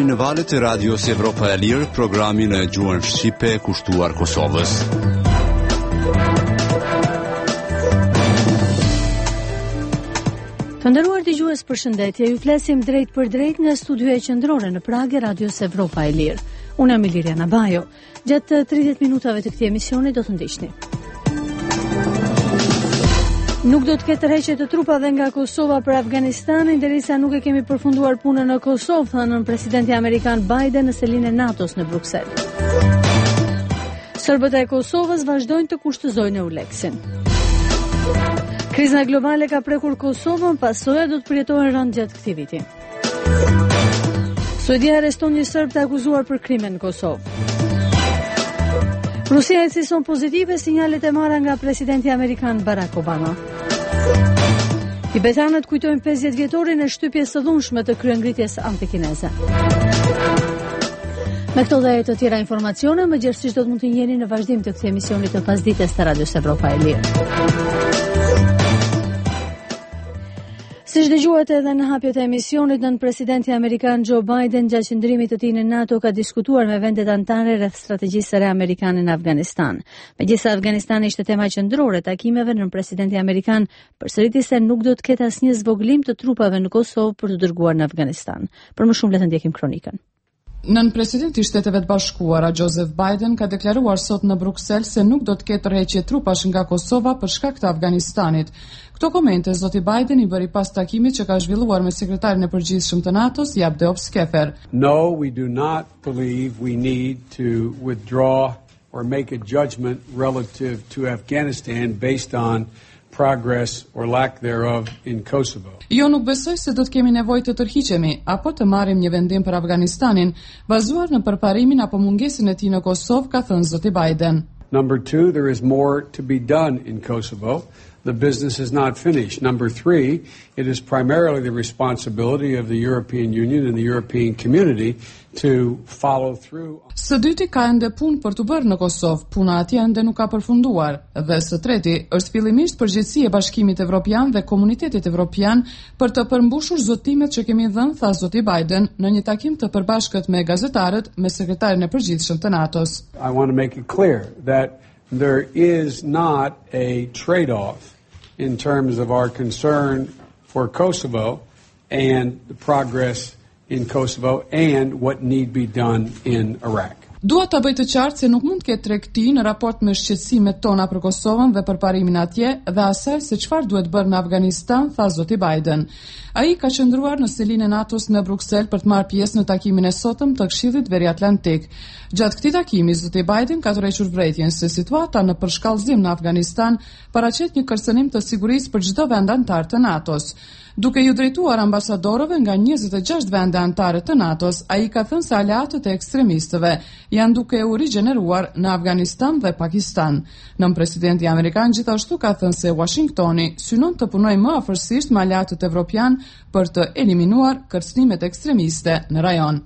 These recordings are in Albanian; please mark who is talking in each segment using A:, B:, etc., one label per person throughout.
A: në valët e radios Evropa e Lirë, programin e gjuhën shqipe kushtuar Kosovës.
B: Të nderuar dëgjues, përshëndetje. Ju flasim drejt për drejt nga studioja qendrore në Prag e radios Evropa e Lirë. Unë jam Iliriana Bajo. Gjatë 30 minutave të këtij emisioni do të ndiqni. Nuk do të ketë tërheqje të trupave nga Kosova për Afganistanin, derisa nuk e kemi përfunduar punën në Kosovë, thënë presidenti amerikan Biden në selinë e NATO-s në Bruksel. Serbët e Kosovës vazhdojnë të kushtëzojnë EULEX-in. Kriza globale ka prekur Kosovën, pasojat do të përjetohen rënd gjatë këtij viti. Suedia arreston një serb të akuzuar për krime në Kosovë. Rusia e cilëson pozitive sinjalet e marra nga presidenti amerikan Barack Obama. Tibetanët kujtojnë 50 vjetorin e shtypjes së dhunshme të kryengritjes antikineze. Me këto dhe të tjera informacione, mëngjesisht do të mund të njeni në vazhdim të këtij emisioni të pasdites të Radios Evropa e Lirë. Siç dëgjuat edhe në hapjet e emisionit, nën presidenti amerikan Joe Biden gjatë qëndrimit të tij në NATO ka diskutuar me vendet anëtare rreth strategjisë së re amerikane në Afganistan. Megjithëse Afganistani ishte tema qendrore e takimeve, nën presidenti amerikan përsëriti se nuk do të ketë asnjë zvogëlim të trupave në Kosovë për të dërguar në Afganistan. Për më shumë le të ndjekim kronikën.
C: Nën presidenti i Shteteve të Bashkuara Joseph Biden ka deklaruar sot në Bruksel se nuk do të ketë tërheqje trupash nga Kosova për shkak të Afganistanit. Këto komente zoti Biden i bëri pas takimit që ka zhvilluar me sekretarin e përgjithshëm të NATO-s, Jabdeo Skefer.
D: No, we do not believe we need to withdraw or make a judgment relative to Afghanistan based on progress or lack thereof in Kosovo.
C: Jo, nuk besoj se do të kemi nevojë të tërhiqemi apo të marrim një vendim për Afganistanin bazuar në përparimin apo mungesën e tij në Kosovë, ka thënë zoti Biden.
D: Number 2, there is more to be done in Kosovo. The business is not finished. Number 3, it is primarily the responsibility of the European Union and the European community to follow through.
C: Së dyti ka ende punë për të bërë në Kosovë, puna atje ende nuk ka përfunduar. Dhe së treti është fillimisht përgjegjësia e Bashkimit Evropian dhe Komunitetit Evropian për të përmbushur zotimet që kemi dhënë, tha zoti Biden në një takim të përbashkët me gazetarët me sekretarin e përgjithshëm të NATO-s.
D: I want to make it clear that there is not a trade-off in terms of our concern for Kosovo and the progress in Kosovo and what need be done in Iraq.
C: Dua ta bëj të qartë se nuk mund të ketë tregti në raport me shqetësimet tona për Kosovën dhe përparimin atje dhe asaj se çfarë duhet bërë në Afganistan, tha zoti Biden. Ai ka qëndruar në selinë e NATO-s në Bruksel për të marrë pjesë në takimin e sotëm të Këshillit Veriatlantik. Gjatë këtij takimi, zoti Biden ka tërhequr vërejtjen se situata në përshkallëzim në Afganistan paraqet një kërcënim të sigurisë për çdo vend antar të NATO-s. Duke ju drejtuar ambasadorëve nga 26 vende anëtare të NATO-s, ai ka thënë se aleatët e ekstremistëve janë duke u rigjeneruar në Afganistan dhe Pakistan. Nën presidenti amerikan gjithashtu ka thënë se Washingtoni synon të punojë më afërsisht me aleatët evropian për të eliminuar kërcënimet ekstremiste në rajon.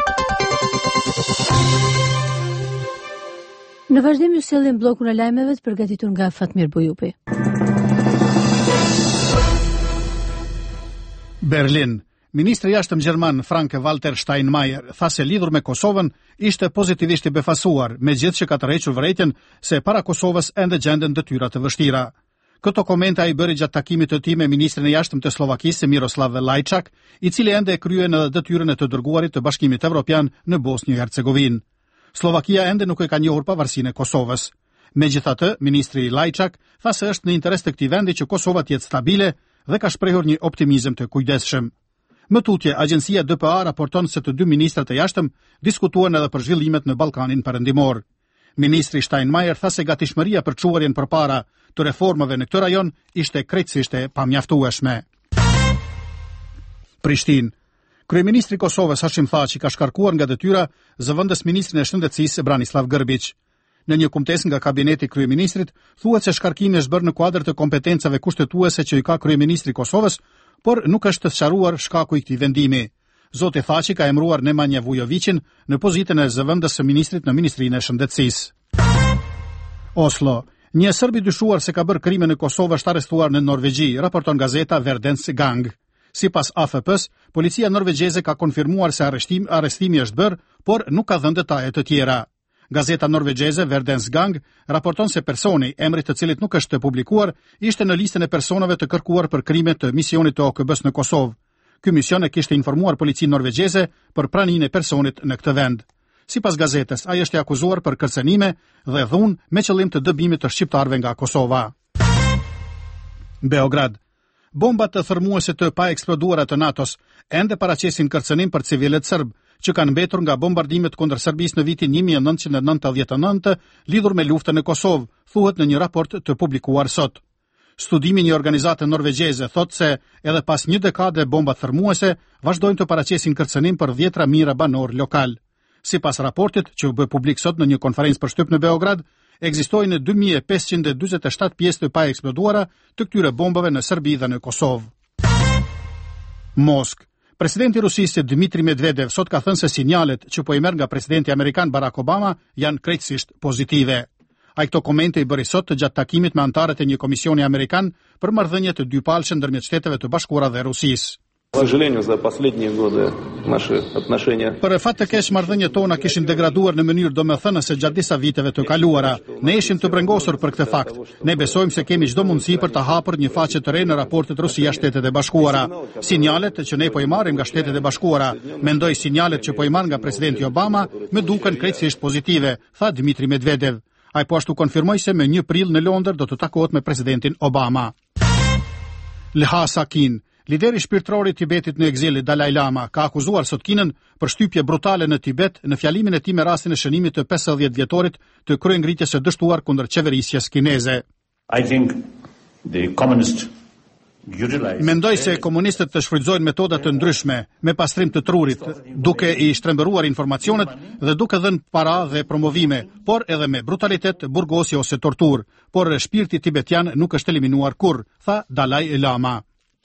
B: Në vazhdim ju sjellim bllokun e lajmeve të përgatitur nga Fatmir Bujupi.
E: Berlin. Ministri i jashtëm gjerman Frank-Walter Steinmeier tha se lidhur me Kosovën ishte pozitivisht i befasuar, megjithëse që ka tërhequr vërejtjen se para Kosovës ende gjenden detyra të vështira. Këto komente ai bëri gjatë takimit të tij me ministrin e jashtëm të Slovakisë Miroslav Lajčak, i cili ende e krye në detyrën e të dërguarit të Bashkimit Evropian në Bosnjë-Hercegovinë. Slovakia ende nuk e ka njohur pavarësinë e Kosovës. Megjithatë, ministri Lajčak tha se është në interes të këtij vendi që Kosova të jetë stabile dhe ka shprehur një optimizëm të kujdesshëm. Më tutje, agjencia DPA raporton se të dy ministrat e jashtëm diskutuan edhe për zhvillimet në Ballkanin Perëndimor. Ministri Steinmeier tha se gatishmëria për çuarjen përpara të reformave në këtë rajon ishte krejtësisht e pamjaftueshme. Prishtinë. Kryeministri i Kosovës Hashim Thaçi ka shkarkuar nga detyra zëvendës ministrin e shëndetësisë Branislav Grbić. Në një kumtesë nga kabineti i kryeministrit, thuhet se shkarkimi është bërë në kuadër të kompetencave kushtetuese që i ka kryeministri i Kosovës, por nuk është të sqaruar shkaku i këtij vendimi. Zoti Thaçi ka emëruar Nemanja Vujovićin në pozitën e zëvendës së ministrit në Ministrinë e Shëndetësisë. Oslo. Një serb i dyshuar se ka bërë krime në Kosovë është arrestuar në Norvegji, raporton gazeta Verdens Gang. Sipas AFP-s, policia norvegjeze ka konfirmuar se arrestimi është bërë, por nuk ka dhënë detaje të tjera. Gazeta norvegjeze Verdens Gang raporton se personi, emri të cilit nuk është publikuar, ishte në listën e personave të kërkuar për krime të misionit të OKB-s në Kosovë. Ky mision e kishte informuar policinë norvegjeze për praninë e personit në këtë vend. Sipas gazetës, ai është i akuzuar për kërcënime dhe dhunë me qëllim të dëbimit të shqiptarëve nga Kosova. Beograd. Bombat të thërmuese të paeksploduara të NATO-s ende paraqesin kërcënim për civilët serb, që kanë mbetur nga bombardimet kundër Serbisë në vitin 1999 lidhur me luftën në Kosovë, thuhet në një raport të publikuar sot. Studimi i një organizate norvegjeze thotë se edhe pas një dekade bomba thërmuese vazhdojnë të paraqesin kërcënim për 10.000 banor lokal. Sipas raportit, që u bë publik sot në një konferencë për shtyp në Beograd, ekzistojnë 2547 pjesë të paeksploduara të këtyre bombave në Serbi dhe në Kosovë. Moskë. Presidenti i Rusisë Dmitri Medvedev sot ka thënë se sinjalet që po i merr nga presidenti amerikan Barack Obama janë krejtësisht pozitive. Ai këto komente i bëri sot gjatë takimit me anëtarët e një komisioni amerikan për marrëdhënie të dypalshme ndërmjet Shteteve të Bashkuara dhe Rusisë. Për fat të keq marrëdhëniet tona kishin degraduar në mënyrë domethënëse gjatë disa viteve të kaluara. Ne ishim të brengosur për këtë fakt. Ne besojmë se kemi çdo mundësi për të hapur një faqe të re në raportet Rusia-Shtetet e Bashkuara. Sinjalet që ne po i marrim nga Shtetet e Bashkuara, mendoj sinjalet që po i marr nga presidenti Obama, më duken krejtësisht pozitive, tha Dmitri Medvedev. Ai po ashtu konfirmoi se më 1 prill në Londër do të takohet me presidentin Obama. Lhasa Kin. Lideri shpirtëror i Tibetit në ekzil Dalai Lama ka akuzuar sot Kinën për shtypje brutale në Tibet në fjalimin e tij me rastin e shënimit të 50 vjetorit të kryengritjes së dështuar kundër qeverisjes kineze. Mendoj se komunistët të shfrytëzojnë metoda të ndryshme me pastrim të trurit, duke i shtrembëruar informacionet dhe duke dhënë para dhe promovime, por edhe me brutalitet, burgosje ose tortur, por shpirti tibetian nuk është eliminuar kurrë, tha Dalai Lama.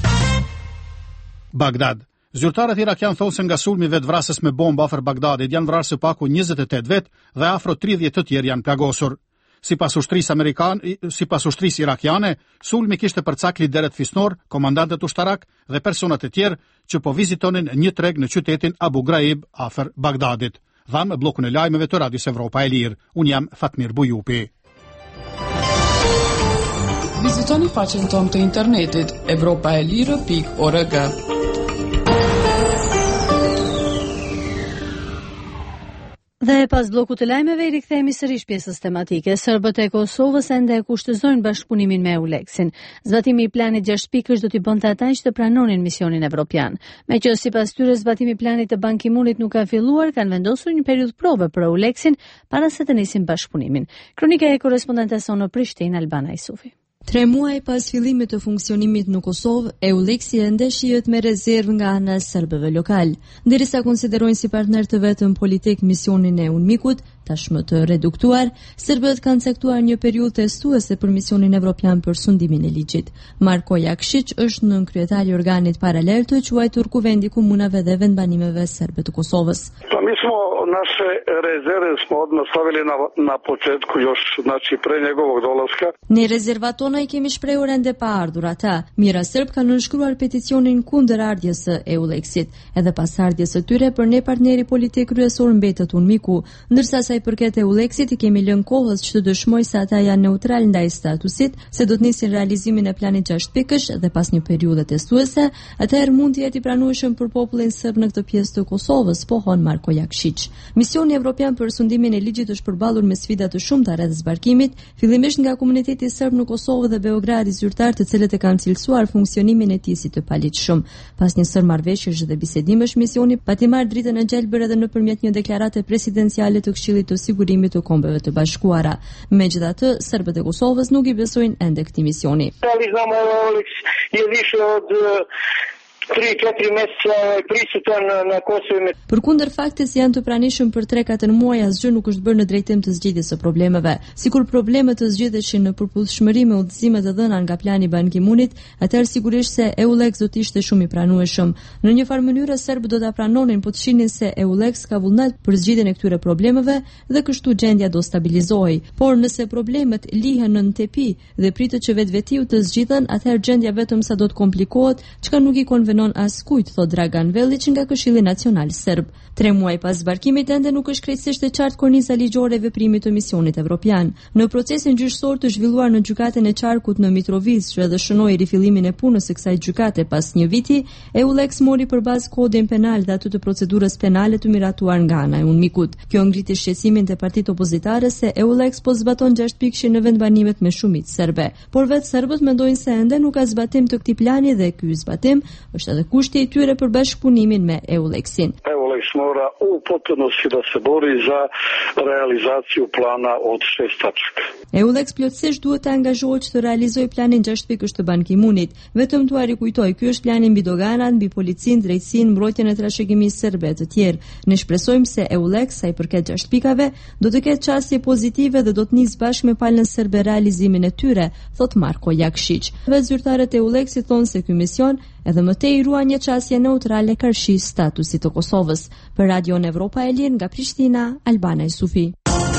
E: Bagdad. Zyrtarët irakian thonë se nga sulmi vetvrasës me bombë afër Bagdadit janë vrarë së paku 28 vet dhe afro 30 të tjerë janë plagosur. Sipas ushtrisë irakiane, sulmi kishte përcak lideret fisnor, komandantët ushtarak dhe personat e tjerë që po vizitonin një treg në qytetin Abu Ghraib afër Bagdadit. Dham bllokun e lajmeve të Radios Evropa e Lirë. Unë jam Fatmir Bujupi.
C: Vizitoni faqen tonë të internetit evropaelire.org.
B: Dhe pas bllokut të lajmeve i rikthehemi sërish pjesës tematike. Serbët e Kosovës ende e kushtëzojnë bashkëpunimin me EULEX-in. Zbatimi i planit 6 pikësh do t'i bënte ata që të pranonin misionin evropian. Meqë sipas tyre zbatimi i planit të Ban Ki-moonit nuk ka filluar, kanë vendosur një periudhë prove për EULEX-in para se të nisin bashkëpunimin. Kronika e korrespondentes sonë në Prishtinë, Albana Isufi.
F: 3 muaj pas fillimit të funksionimit në Kosovë, EULEX-i ende shihet me rezervë nga ana e serbëve lokal, derisa konsiderojnë si partner të vetëm politik misionin e UNMIK-ut, tashmë të reduktuar, serbët kanë caktuar një periudhë testuese për misionin evropian për sundimin e ligjit. Marko Jakšić është nënkryetari i organit paralel të quajtur Kuvendi Komunave dhe Vendbanimeve serbe të Kosovës.
G: Mi smo naše rezerve smo odmah stavili na početku još, znači pre njegovog dolaska.
F: Ne rezervat tona i kemi shprehur ende pa ardhur ata. Mira serb kanë nënshkruar peticionin kundër ardhjes së EULEX-it, edhe pas ardhjes së tyre për ne partneri politik kryesor mbetet UNMIK-u, ndërsa sa i përket EULEX-it i kemi lënë kohës që të dëshmoj se ata janë neutral ndaj statusit, se do të nisin realizimin e planit 6 pikësh dhe pas një periudhe testuese, atëherë mund të jetë i pranueshëm për popullin serb në këtë pjesë të Kosovës, pohon Marko Jakšić. Misioni evropian për sundimin e ligjit është përballur me sfida të shumta rreth zbarkimit, fillimisht nga komuniteti serb në Kosovë dhe Beogradi zyrtar, të cilët e kanë cilësuar funksionimin e tij si të paligjshëm. Pas një sër marrëveshjesh dhe bisedimesh, misioni pati marrë dritën e gjelbër edhe nëpërmjet një deklarate presidenciale të Këshillit të Sigurimit të Kombeve të Bashkuara. Megjithatë, serbët e Kosovës nuk i besojnë ende këtij misioni.
G: 3-4 meseca prisutan na Kosovu.
F: Përkundër faktit se janë të pranishëm për 3-4 muaj, asgjë nuk është bërë në drejtim të zgjidhjes së problemeve. Sikur problemet të zgjidheshin në përputhshmëri me udhëzimet e dhëna nga plani Ban Ki-moonit, atëherë sigurisht se EULEX do të ishte shumë i pranueshëm. Në një farë mënyrë serbët do ta pranonin, po të shihnin se EULEX ka vullnet për zgjidhjen e këtyre problemeve dhe kështu gjendja do stabilizohej. Por nëse problemet lihen në tepi dhe pritet që vetvetiu të zgjidhen, atëherë gjendja vetëm sa do të komplikohet, çka nuk i konvenon dënon askujt, thot Dragan Vellic nga Këshilli Nacional Serb. 3 muaj pas zbarkimit ende nuk është krejtësisht e qartë korniza ligjore e veprimit të misionit evropian. Në procesin gjyqësor të zhvilluar në gjykatën e Qarkut në Mitrovic, që edhe shënoi rifillimin e punës së kësaj gjykate pas një viti, EULEX mori përbazë kodin penal dhe aty të procedurës penale të miratuar nga ana e UNMIK-ut. Kjo ngriti shqetësimin te partitë opozitare se EULEX po zbaton 6 pikëshin në vendbanimet me shumicë serbe. Por vetë serbët mendojnë se ende nuk ka zbatim të këtij plani dhe ky zbatim është edhe kushti i tyre për bashkëpunimin me EULEX-in.
G: EULEX mora u potpunosti da se bori za realizaciju plana od 6 tačaka.
F: EULEX plotësisht duhet të angazhohet që të realizojë planin 6 pikësh të Ban Ki-moonit. Vetëm t'u rikujtoj, ky është plani mbi doganat, mbi policinë, drejtësinë, mbrojtjen e trashëgimisë serbe të tjerë. Ne shpresojmë se EULEX, sa i përket 6 pikave, do të ketë çësje pozitive dhe do të nisë bashkë me palën serbe realizimin e tyre, thot Marko Jakšić. Vetë zyrtarët e EULEX-it thonë se ky mision edhe më tej ruan një çësje neutrale karshi statusit të Kosovës. Për Radion Evropa e Lirë nga Prishtina, Albana Yusufi.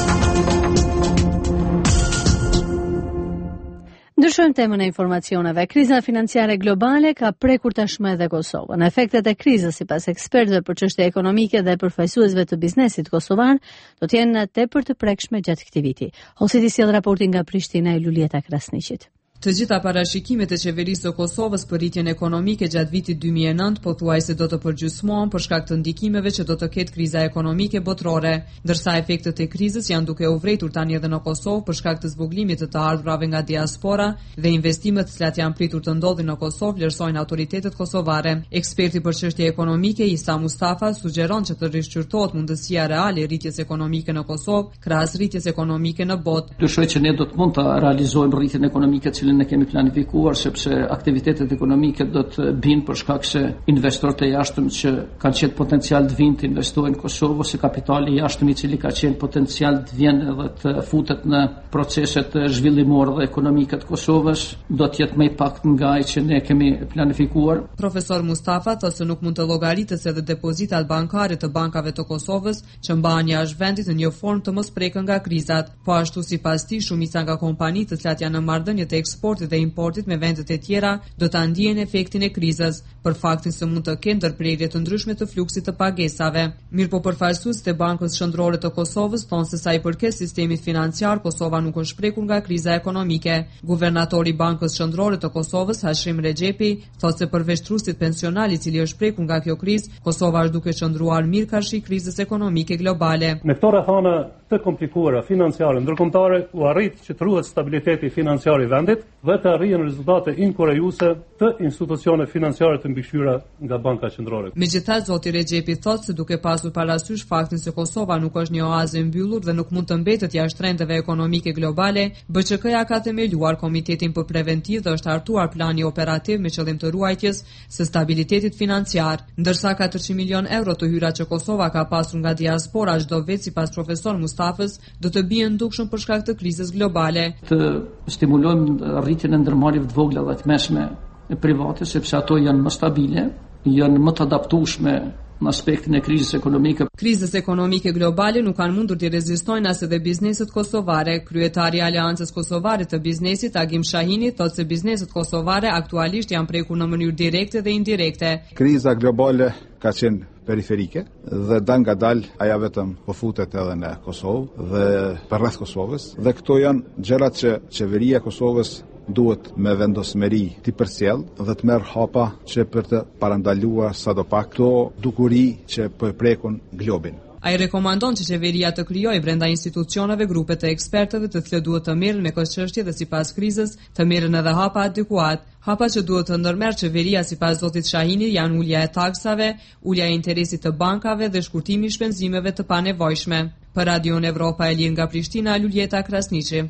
B: Ndryshojmë temën e informacioneve. Kriza financiare globale ka prekur tashmë edhe Kosovën. Efektet e krizës, sipas ekspertëve për çështje ekonomike dhe përfaqësuesve të biznesit kosovar, do të jenë tepër të prekshme gjatë këtij viti. Hositi sjell raportin nga Prishtina e Lulieta Krasniqit.
C: Të gjitha parashikimet e qeverisë së Kosovës për rritjen ekonomike gjatë vitit 2009 pothuajse do të përgjysmohen për shkak të ndikimeve që do të ketë kriza ekonomike botërore, ndërsa efektet e krizës janë duke u vërtetur tani edhe në Kosovë për shkak të zboglimit të ardhurave nga diaspora dhe investimet të cilat janë pritur të ndodhin në Kosovë, vlerësojnë autoritetet kosovare. Eksperti për çështje ekonomike Isa Mustafa sugjeron që të rishqyrtohet mundësia reale e rritjes ekonomike në Kosovë krahas rritjes ekonomike në botë.
H: Dyshoj që ne do të mund të realizojmë rritjen ekonomike ne kemi planifikuar, sepse aktivitetet ekonomike do të binë për shkak se investorët e jashtëm që kanë qenë potencial të vinë të investojnë në Kosovë, ose kapitali i jashtëm i cili ka qenë potencial të vjenë edhe të futet në proceset zhvillimore dhe ekonomike të Kosovës, do të jetë më i paktë nga ai që ne kemi planifikuar.
C: Profesor Mustafa thotë se nuk mund të llogaritet se edhe depozitat bankare të bankave të Kosovës që mbahen jashtë vendit në një formë të mosprekën nga krizat. Po ashtu sipas tij, shumica nga kompanitë të cilat janë në marrëdhënie të eksportit dhe importit me vendet e tjera do ta ndiejnë efektin e krizës, për faktin se mund të kenë ndërprerje të ndryshme të fluksit të pagesave. Mirëpo përfaqësuesit e Bankës Qendrore të Kosovës thonë se sa i përket sistemit financiar, Kosova nuk është prekur nga kriza ekonomike. Guvernatori i Bankës Qendrore të Kosovës, Hashim Rexhepi, thotë se përveç trusit pensional i cili është prekur nga kjo krizë, Kosova është duke qëndruar mirë karshi krizës ekonomike globale.
I: Me këto rrethana të komplikuara financiare ndërkombëtare u arrit që të ruhet stabiliteti financiar i vendit dhe të arrihen rezultate inkurajuese të institucione financiare të mbikëqyra nga Banka Qendrore.
C: Megjithatë, zoti Rexhepi thotë se duke pasur parasysh faktin se Kosova nuk është një oazë e mbyllur dhe nuk mund të mbetet jashtë trendeve ekonomike globale, BÇK-ja ka themeluar Komitetin për Preventivë dhe është hartuar plani operativ me qëllim të ruajtjes së stabilitetit financiar, ndërsa 400 milion euro të hyra që Kosova ka pasur nga diaspora çdo vit sipas profesor Mustafës do të bien ndukshëm për shkak të krizës globale.
H: Të stimulojmë rritjen e ndërmarrjeve të vogla dhe të mesme private, sepse ato janë më stabile, janë më të adaptueshme në aspektin e krizës ekonomike.
C: Krizës ekonomike globale nuk kanë mundur të rezistojnë as edhe bizneset kosovare. Kryetari i Aleancës Kosovare të Biznesit, Agim Shahini, thotë se bizneset kosovare aktualisht janë prekur në mënyrë direkte dhe indirekte.
J: Kriza globale ka qenë periferike dhe dal nga dal aja vetëm po futet edhe në Kosovë dhe përreth Kosovës, dhe këto janë gjërat që qeveria e Kosovës duhet me vendosmëri t'i përcjell dhe të merr hapa që për të parandaluar sadopak këto dukuri që po e prekun globin.
C: Ai rekomandon që qeveria të krijojë brenda institucioneve grupe të ekspertëve të cilët duhet të merren me këtë çështje dhe sipas krizës të merren edhe hapa adekuat. Hapa që duhet të ndërmerr qeveria sipas zotit Shahini janë ulja e taksave, ulja e interesit të bankave dhe shkurtimi i shpenzimeve të panevojshme. Për Radion Evropa e Lirë nga Prishtina, Lulieta Krasniqi.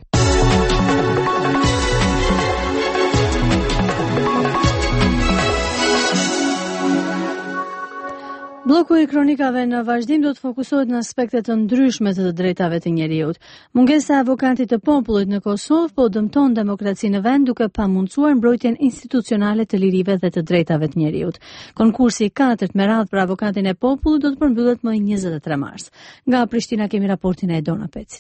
B: Bloku i kronikave në vazhdim do të fokusohet në aspekte të ndryshme të drejtave të njeriut. Mungesa e avokatit të popullit në Kosovë po dëmton demokracinë në vend duke pamundsuar mbrojtjen institucionale të lirive dhe të drejtave të njeriut. Konkursi i 4 me radhë për avokatin e popullit do të përmbyllet më 23 mars. Nga Prishtina kemi raportin e Edona Pecit.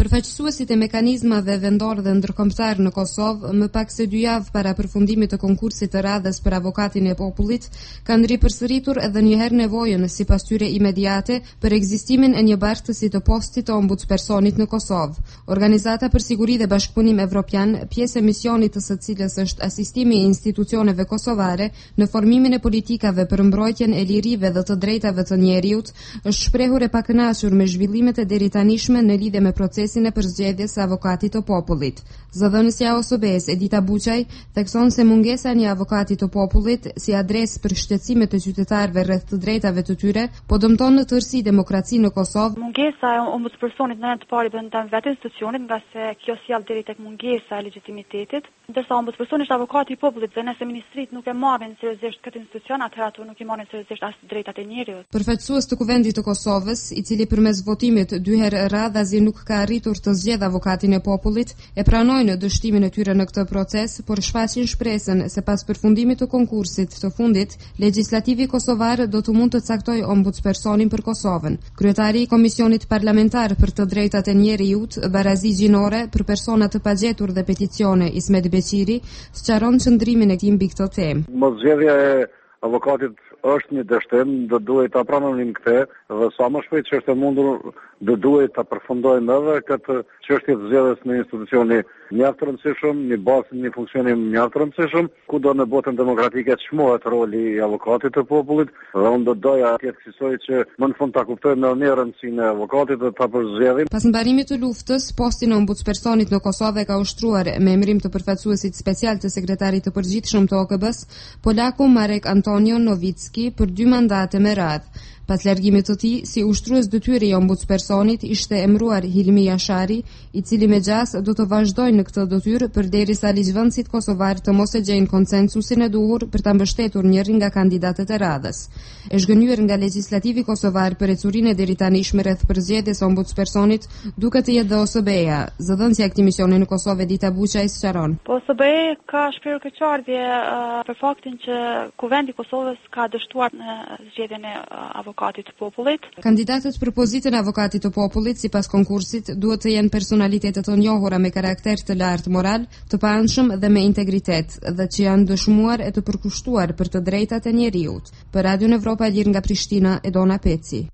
K: Përfaqësuesit e mekanizmave vendor dhe ndërkombëtar në Kosovë, më pak se 2 javë para përfundimit të konkursit të radhës për avokatin e popullit, kanë ripërsëritur edhe një herë nevojën, sipas tyre imediate, për ekzistimin e një bartësi të postit të ombudspersonit në Kosovë. Organizata për Siguri dhe Bashkëpunim Evropian, pjesë e misionit të së cilës është asistimi i institucioneve kosovare në formimin e politikave për mbrojtjen e lirive dhe të drejtave të njeriut, është shprehur e pakënaqur me zhvillimet e deritanishme në lidhje me procesin e përzgjedhjes së avokatit të popullit. Zëdhënësja e OSBE-s Edita Buçaj thekson se mungesa e një avokati të popullit si adresë për shqetësimet të qytetarëve rreth të drejtave të tyre po dëmton në tërësi demokracinë në Kosovë.
L: Mungesa e ombudspersonit në të parë bën tan vetë institucionit, nga se kjo sjell deri tek mungesa e legjitimitetit, ndërsa ombudspersoni është avokati i popullit dhe nëse ministrit nuk e marrin seriozisht këtë institucion, atëherë ato nuk i marrin seriozisht as drejtat e njerëzit.
K: Përfaqësues të Kuvendit të Kosovës, i cili përmes votimit 2 herë radhazi nuk ka arritur të zgjedhë avokatin e popullit, e pranojnë dështimin e tyre në këtë proces, por shfaqin shpresën se pas përfundimit të konkursit të fundit, legjislativi kosovar do të mund të caktojë ombudspersonin për Kosovën. Kryetari i Komisionit Parlamentar për të Drejtat e Njerëzit, barazi gjinore për persona të pagjetur dhe peticione, Ismet Beqiri, sqaron qëndrimin e tij mbi këtë temë.
G: Mosgjedhja e avokatit është një dështim, do duhet ta pranojmë këtë dhe sa më shpejt që është e mundur do duhet ta përfundojmë edhe këtë çështje të zgjedhjes në institucioni mjaft të rëndësishëm, një bazë, një funksionim mjaft të rëndësishëm, kudo në botën demokratike çmohet roli i avokatit të popullit, dhe unë do doja të theksoj që më në fund ta kuptojmë më mirë rëndësinë e avokatit dhe ta përzgjedhim.
K: Pas mbarimit të luftës, postin e ombudspersonit në Kosovë ka ushtruar me emërim të përfaqësuesit special të sekretarit të përgjithshëm të OKB-s, polaku Marek Antonio Novicki për 2 mandate me radhë. Pas largimit të tij, si ushtrues detyre i ombudspersonit, ishte emëruar Hilmi Jashari, i cili me gjas do të vazhdojë në këtë detyrë përderisa ligjvënësit kosovar të mos e gjejnë konsensusin e duhur për ta mbështetur njërin nga kandidatët e radhës. E zhgënjur nga legjislativi kosovar për ecurinë e deritanishme rreth përzgjedhjes ombudspersonit, duket të jetë dhe OSBE-ja. Zëdhënësja e këtij misioni në Kosovë Edita Buçaj sqaron.
L: Po OSBE ka shprehur keqardhje për faktin që Kuvendi i Kosovës ka dështuar në zgjedhjen e avokatit të popullit.
K: Kandidatët për pozitën e avokatit të popullit sipas konkursit duhet të jenë personalitete të njohura me karakter të lartë moral, të paanshëm dhe me integritet, dhe që janë dëshmuar e të përkushtuar për të drejtat e njeriut. Për Radion Evropa e Lirë nga Prishtina, Edona Peci.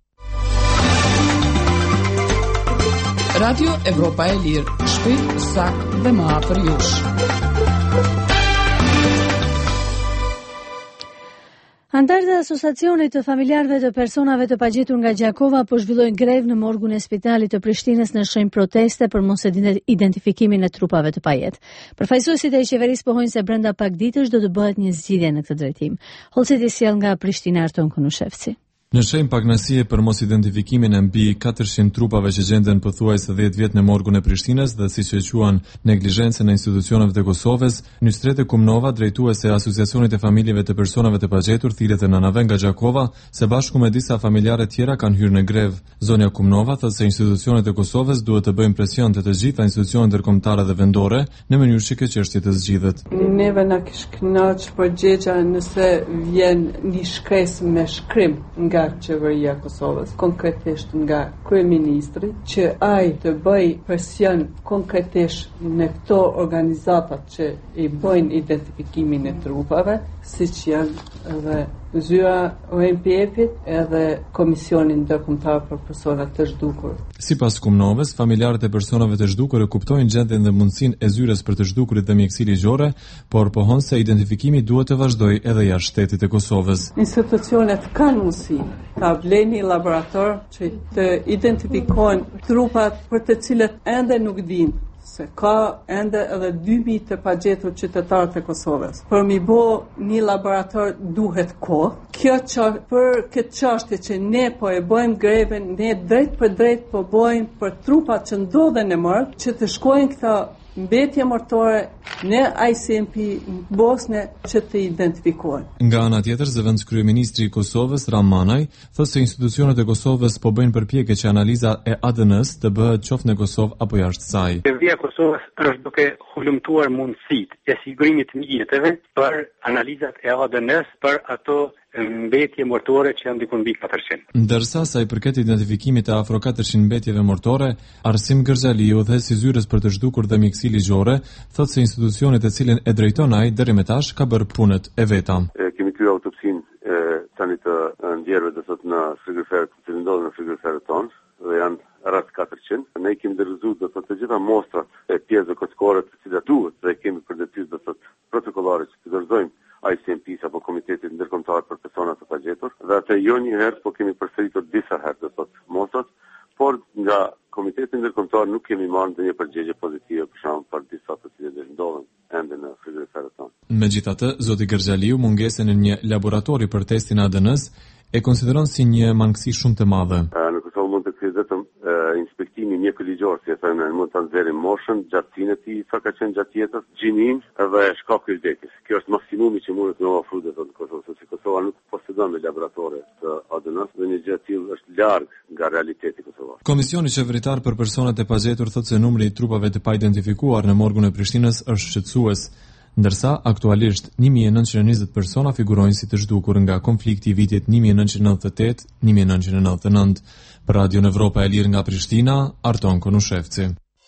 C: Radio Evropa e Lirë, shpejt, saktë dhe më afër jush.
B: Antarët e Asociacionit të Familjarëve të Personave të Pagjetur nga Gjakova po zhvillojnë grevë në morgun e Spitalit të Prishtinës në shenjë proteste për mos identifikimin e trupave të pajet. Përfaqësuesit e qeverisë pohojnë se brenda pak ditësh do të bëhet një zgjidhje në këtë drejtim. Hollësi sjell nga Prishtina Arton Kunushevci.
M: Në shenjë pagënasie për mos identifikimin e mbi 400 trupave që gjenden pothuajse 10 vjet në morgun e Prishtinës dhe siç e quan neglizhencën e institucioneve të Kosovës, Nysrete Kumnova, drejtuese e Asociacionit të Familjeve të Personave të Pagjetur, thirret e nanave nga Gjakova, se bashku me disa familjarë tjera kanë hyrë në grevë. Zonja Kumnova thotë se institucionet e Kosovës duhet të bëjnë presion te të gjitha institucionet ndërkombëtare dhe vendore në mënyrë që kjo çështje të zgjidhet.
N: Neve na kish kënaq përgjigja nëse vjen një shkresë me shkrim nga qeveria e Kosovës, konkretisht nga kryeministri, që ai të bëj presion konkretisht në këto organizatat që i bëjnë identifikimin e trupave, siç janë edhe zyra OMPF-it edhe Komisionin Ndërkombëtar për Personat të Zhdukur.
M: Sipas Kumnovës, familjarët e personave të zhdukur e kuptojnë gjendjen dhe mundësinë e zyrës për të zhdukurit dhe mjekësi ligjore, por pohon se identifikimi duhet të vazhdojë edhe jashtë shtetit të Kosovës.
N: Institucionet kanë mundësi ta blejnë laborator që të identifikojnë trupat për të cilët ende nuk dinë se ka ende edhe 2000 të pagjetur qytetarë të Kosovës. Për mi bo një laborator duhet kohë. Për këtë çështje që ne po e bëjmë greven, ne drejt për drejt po bëjmë për trupat që ndodhen në morg, që të shkojnë këta mbetje mortore në ICMP në Bosnë që të identifikohen.
M: Nga ana tjetër, zëvendës kryeministri i Kosovës Ramanaj thotë se institucionet e Kosovës po bëjnë përpjekje që analiza e ADN-s të bëhet qoftë në Kosovë apo jashtë saj.
O: Qeveria e Kosovës është duke hulumtuar mundësitë e sigurimit të mjeteve për analizat e ADN-s për ato mbetje mortore që janë diku mbi 400.
M: Ndërsa sa i përket identifikimit të afro 400 mbetjeve mortore, Arsim Gërzaliu dhe si zyrës për të zhdukur dhe mjekësi ligjore, thotë se institucionet e cilën e drejton ai deri më tash ka bërë punët e veta.
P: Kemi kryer autopsinë tani të ndjerëve dhe sot në frigoriferët që ndodhen në frigoriferët tonë dhe janë rreth 400. Ne kemi ndërzuar të gjitha mostrat e pjesëve kockore të cilat duhet dhe kemi për detyrë të protokollare që të dorëzojmë ICMP apo Komitetit Ndërkombëtar për Personat të Pagjetur dhe atë jo një herë, po kemi përsëritur disa herë të mostrat, por nga Komiteti Ndërkombëtar nuk kemi marrë ndonjë përgjigje pozitive për shkak për disa të cilat ndodhen ende në frigoriferët tonë.
M: Megjithatë, zoti Gërzaliu mungesën e një laboratori për testin ADN-s e konsideron si një mangësi shumë të madhe.
P: Në Kosovë mund të kthej vetëm inspektimi mjekëligjor, si e thënë, mund ta nxjerrim moshën, gjatësinë e tij, sa ka qenë gjatë jetës, gjinin dhe shkaku i vdekjes. Kjo është maksimumi që mundet të ofrojë në Kosovë, sepse Kosova nuk posedon laboratore të ADN-s dhe një gjë e tillë është larg nga realiteti kosovar.
M: Komisioni qeveritar për personat e pagjetur thotë se numri i trupave të pa-identifikuar në morgun e Prishtinës është shqetësues, ndërsa aktualisht 1920 persona figurojnë si të zhdukur nga konflikti i vitit 1998-1999. Për Radio Evropa e Lirë nga Prishtina, Arton Konushevci.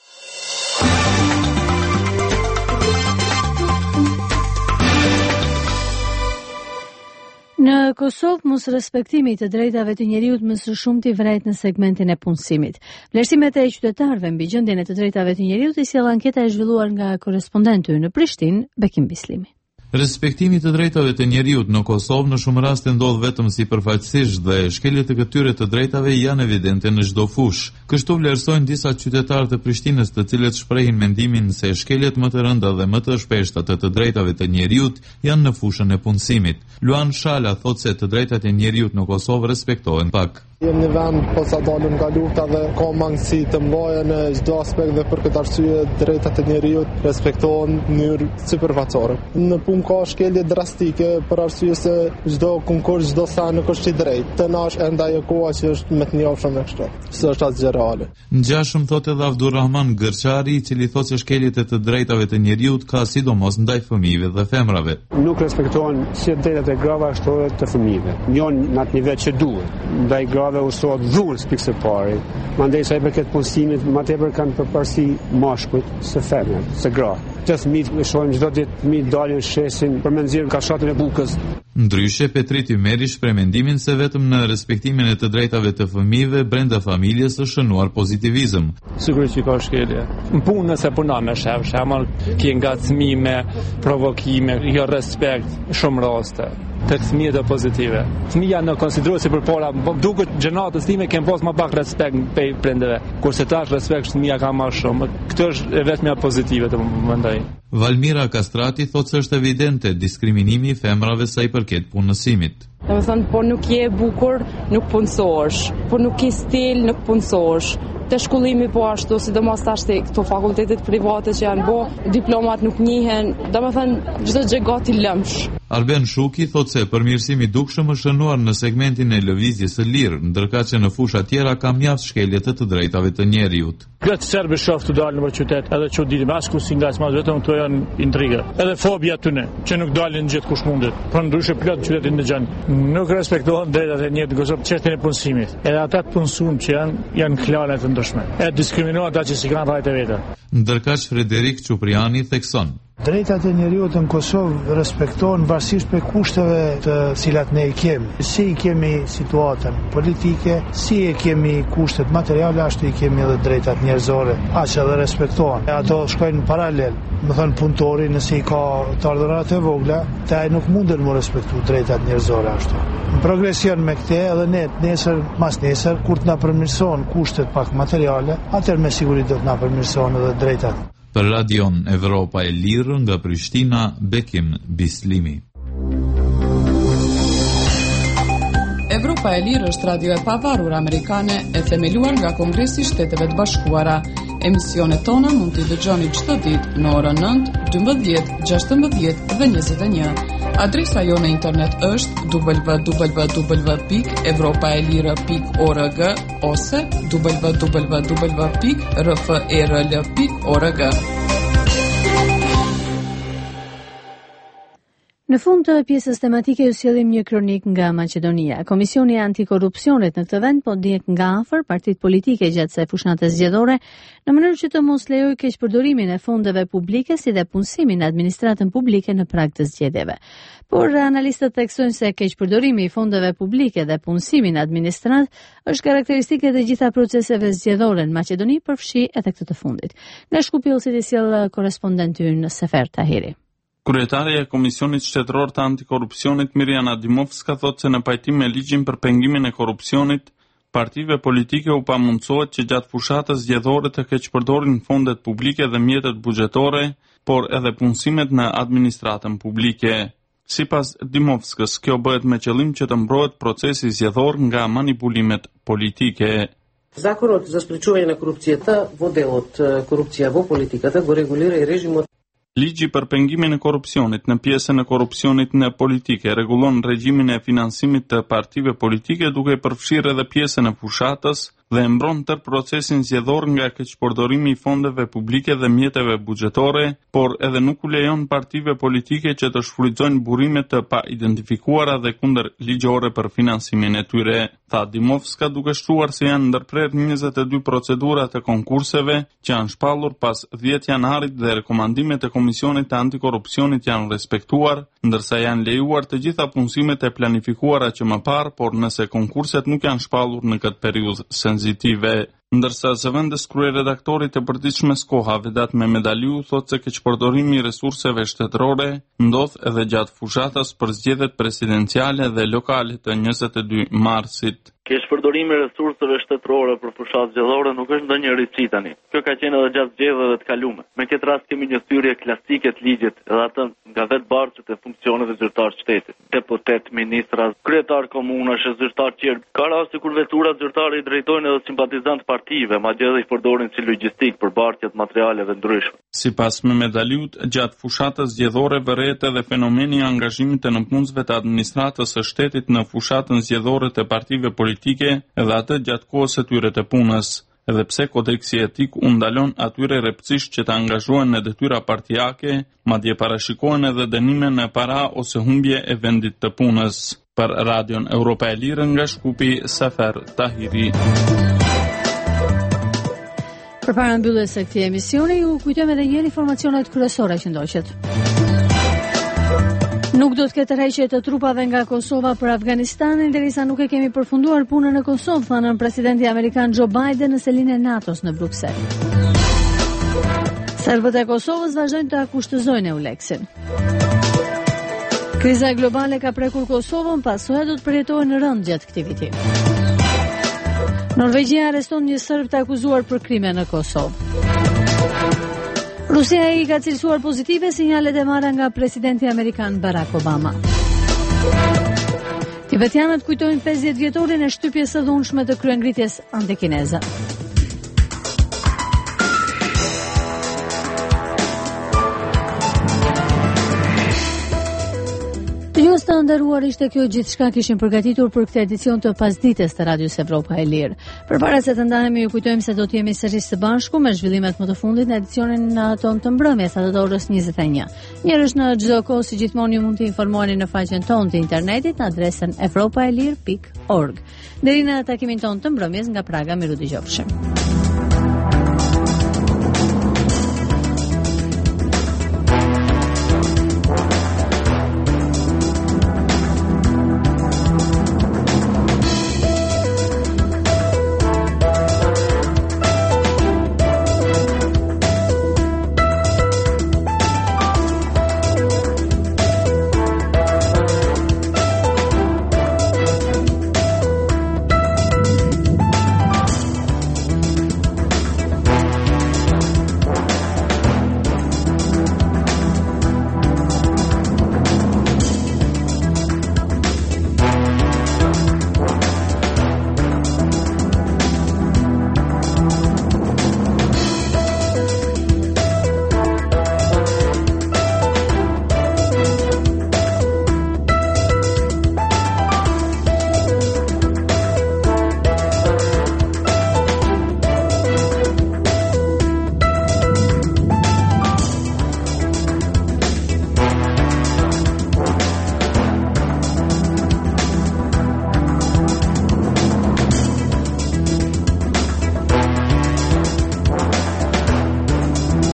B: Në Kosovë, mos respektimi të drejtave të njeriut më së shumti vret në segmentin e punësimit. Vlerësimet e qytetarëve mbi gjendjen e të drejtave të njeriut i sjell anketa e zhvilluar nga korrespondenti në Prishtinë, Bekim Bislimi.
Q: Respektimi të drejtave të njeriut në Kosovë në shumë raste ndodh vetëm sipërfaqësisht dhe shkeljet e këtyre të drejtave janë evidente në çdo fushë. Kështu vlerësojnë disa qytetarë të Prishtinës, të cilët shprehin mendimin se shkeljet më të rënda dhe më të shpeshta të drejtave të njeriut janë në fushën e punësimit. Luan Shala thotë se të drejtat e njeriut në Kosovë respektohen pak.
R: Jem në vend posa dalëm nga lufta dhe ka mangësi të mëdha në çdo aspekt dhe për këtë arsye drejtat e njeriut respektohen në mënyrë sipërfaqësore. Në punë ka shkelje drastike për arsye se çdo konkurs, çdo sa nuk është i drejtë. Të nash ende ajo koha që është më të njohshëm me kështu. S'është asgjë reale.
Q: Ngjashëm thotë edhe Abdulrahman Gërçari, i cili thotë se shkeljet e të drejtave të njeriut ka sidomos ndaj fëmijëve dhe femrave.
S: Nuk respektohen si drejtat e grave ashtu edhe të fëmijëve. Njon në atë nivel që duhet. Ndaj dhe ushtrohet dhunës pikë së pari. Mandej sa i përket punësimit, më tepër kanë përparësi mashkujt se femrat, se gratë. Të fëmijët e shohim çdo ditë, fëmijët dalin shesin për me nxjerrë kashatën e bukës.
Q: Ndryshe, Petriti Meri shpreh mendimin se vetëm në respektimin e të drejtave të fëmijëve brenda familjes është shënuar pozitivizëm.
T: Sigurisht që ka shkelje. Në punë nëse punon me shembull, ke ngacmime, provokime, jo respekt, shumë raste. Tek fëmijët e pozitive. Fëmija në konsiderohet si përpara, duket gjenatës time kem pas më pak respekt pe prindërve, kurse tash respekt fëmija ka më shumë. Këtë është e vetmja pozitive të mendoj.
Q: Valmira Kastrati thotë se është evidente diskriminimi i femrave sa i përket punësimit.
U: Domethënë, po nuk je bukur, nuk punësohesh, po nuk ke stil, nuk punësohesh. Të shkollimi po ashtu, sidomos tash te këto fakultetet private që janë diplomat nuk njihen, domethënë çdo gjë gati lëmsh.
Q: Arben Shuki thotë se përmirësimi i dukshëm është shënuar në segmentin e lëvizjes së lirë, ndërka që në fusha tjera ka mjaft shkelje të drejtave të njeriut.
T: Plot serbë shoh të dalin në qytet, edhe çuditë masku si ngacmas vetëm këto janë intriga. Edhe fobia tyne, që nuk dalin gjithkush mundet. Por ndryshe plot qytetin ndëgjon. Nuk respektohen drejtat e njerit në çështjen e punësimit. Edhe ata të punësuar që janë klare të ndryshme. E diskriminohen ata që si kanë rrajt e veta.
Q: Ndërka Frederik Çupriani thekson:
V: Drejtat e njeriut në Kosovë respektohen varësisht për kushteve të cilat ne i kemi. Si i kemi situatën politike, si i kemi kushtet materiale, ashtu i kemi edhe drejtat njerëzore, aq edhe respektohen. Ato shkojnë paralel. Më thënë punëtori, nëse i ka të ardhurat e vogla, të ai nuk munden më respektu drejtat njerëzore ashtu. Në progresion me këte edhe ne nesër, mas nesër, kur të na përmirësohen kushtet pak materiale, atëherë me siguri do të na përmirësohen edhe drejtat.
Q: Për Radion Evropa e Lirë nga Prishtina, Bekim Bislimi.
C: Evropa e Lirë është radio e pavarur amerikane e themeluar nga Kongresi i Shteteve të Bashkuara. Emisionet tona mund t'i dëgjoni çdo ditë në orën 9, 12, 16 dhe 21. Adresa jo në internet është www.evropaelira.org ose www.rferl.org.
B: Në fund të pjesës tematike ju sjellim një kronik nga Maqedonia. Komisioni i Antikorrupsionit në këtë vend po ndjek nga afër partitë politike gjatë kësaj fushnate zgjedhore në mënyrë që të mos lejojë keqpërdorimin e fondeve publike si dhe punësimin në administratën publike në prag të zgjedhjeve. Por analistët theksojnë se keqpërdorimi i fondeve publike dhe punësimi në administratë është karakteristike të gjitha proceseve zgjedhore në Maqedoni, përfshi edhe këtë të fundit. Nga Shkupilli i sjell korrespondenti ynë Sefer Tahiri.
A: Kryetaria e Komisionit Shtetëror të Antikorrupsionit Mirjana Dimovska thotë se në pajtim me ligjin për pengimin e korrupsionit, partive politike u pamundsohet që gjatë fushatës zgjedhore të keqpërdorin fondet publike dhe mjetet buxhetore, por edhe punësimet në administratën publike. Sipas Dimovskës, kjo bëhet me qëllim që të mbrohet procesi zgjedhor nga manipulimet politike.
D: Законот за спречување на корупцијата во делот корупција во политиката го регулира и режимот.
A: Ligji për pengimin e korrupsionit në pjesën e korrupsionit në politike rregullon regjimin e finansimit të partive politike duke përfshirë edhe pjesën e fushatës dhe mbron tërë procesin zgjedhor nga keqpërdorimi i fondeve publike dhe mjeteve buxhetore, por edhe nuk u lejon partive politike që të shfrytëzojnë burime të pa identifikuara dhe kundër ligjore për finansimin e tyre. Tha Dimovska duke shtruar se janë ndërprer 22 procedura të konkurseve që janë shpallur pas 10 janarit dhe rekomandimet e Komisionit të Antikorrupsionit janë respektuar, ndërsa janë lejuar të gjitha punësimet e planifikuara që më parë, por nëse konkurset nuk janë shpallur në këtë periudhë sensitive. Ndërsa zëvendës kryeredaktorit të përditshme Skoha Vedat Memedaliu thotë se keqpërdorimi i resurseve shtetërore ndodh edhe gjatë fushatës për zgjedhjet presidenciale dhe lokale të 22 marsit.
W: Keqpërdorimi i resurseve shtetërore për fushatë zgjedhore nuk është ndonjë risi tani. Kjo ka qenë edhe gjatë zgjedhjeve të kaluara. Me këtë rast kemi një thyrje klasike të ligjit, edhe atë nga vetë barqët e funksioneve zyrtar të shtetit. Deputet, ministra, kryetar komunash, zyrtar tjerë. Ka raste kur veturat zyrtare i drejtojnë edhe simpatizantë partive, madje edhe i përdorin si logjistik për bartjet materialeve ndryshme.
A: Sipas Memedaliut, gjatë fushatës zgjedhore vërehet edhe fenomeni i angazhimit të nëpunësve të administratës së shtetit në fushatën zgjedhore të partive politike, edhe atë gjatë kohës së tyre të punës. Edhe pse kodeksi etik u ndalon atyre rreptësisht që të angazhohen në detyra partijake, madje parashikohen edhe dënime në para ose humbje e vendit të punës. Për Radion Europa e Lirë nga Shkupi, Sefer Tahiri.
B: Përpara mbylljes së këtij emisioni, ju kujtojmë edhe një informacionet kryesore që ndoqet. Nuk do të ketë tërheqje të trupave nga Kosova për Afganistanin, derisa nuk e kemi përfunduar punën në Kosovë, thanë presidenti amerikan Joe Biden në selinë e NATO-s në Bruksel. Serbët e Kosovës vazhdojnë të kushtëzojnë EULEX-in. Kriza globale ka prekur Kosovën, pasojat do të përjetohen në rënd gjatë këtij viti. Norvegjia arreston një serb të akuzuar për krime në Kosovë. Rusia i ka cilësuar pozitive sinjalet e marra nga presidenti amerikan Barack Obama. Tibetianët kujtojnë 50 vjetorin e shtypjes së dhunshme të kryengritjes antikineze. Dëgjues të nderuar, ishte kjo gjithçka kishim përgatitur për këtë edicion të pasdites të Radios Evropa e Lirë. Përpara se të ndahemi, ju kujtojmë se do të jemi sërish së bashku me zhvillimet më të fundit në edicionin ton të mbrëmjes atë të orës 21. Njërësh në çdo kohë si gjithmonë ju mund të informoheni në faqen tonë të internetit në adresën evropaelir.org. Deri në takimin ton të mbrëmjes nga Praga, miru dëgjofshim.